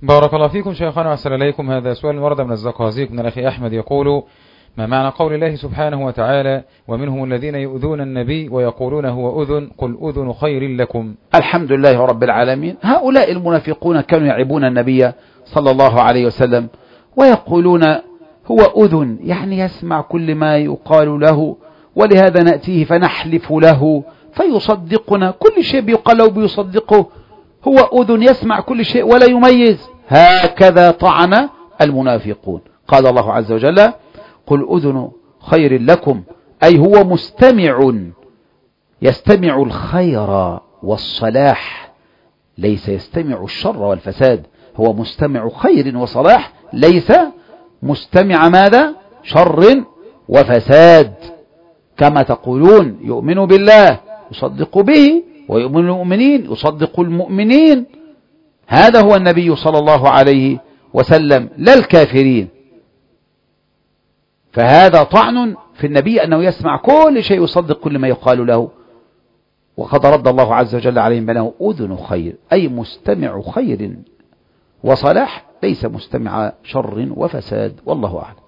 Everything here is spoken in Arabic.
بارك الله فيكم شيخنا وأحسن إليكم. هذا سؤال ورد من الزقازيق من الأخي أحمد يقول: ما معنى قول الله سبحانه وتعالى: ومنهم الذين يؤذون النبي ويقولون هو أذن قل أذن خير لكم؟ الحمد لله رب العالمين. هؤلاء المنافقون كانوا يعيبون النبي صلى الله عليه وسلم ويقولون هو أذن، يعني يسمع كل ما يقال له، ولهذا نأتيه فنحلف له فيصدقنا، كل شيء بيقال له بيصدقه. هو أذن يسمع كل شيء ولا يميز. هكذا طعن المنافقون. قال الله عز وجل: قل أذن خير لكم، أي هو مستمع، يستمع الخير والصلاح، ليس يستمع الشر والفساد. هو مستمع خير وصلاح، ليس مستمع ماذا؟ شر وفساد. كما تقولون يؤمن بالله يصدق به، ويؤمن المؤمنين يصدق المؤمنين. هذا هو النبي صلى الله عليه وسلم، لا الكافرين. فهذا طعن في النبي أنه يسمع كل شيء يصدق كل ما يقال له. وقد رد الله عز وجل عليهم بأنه أذن خير، أي مستمع خير وصلاح، ليس مستمع شر وفساد. والله أعلم.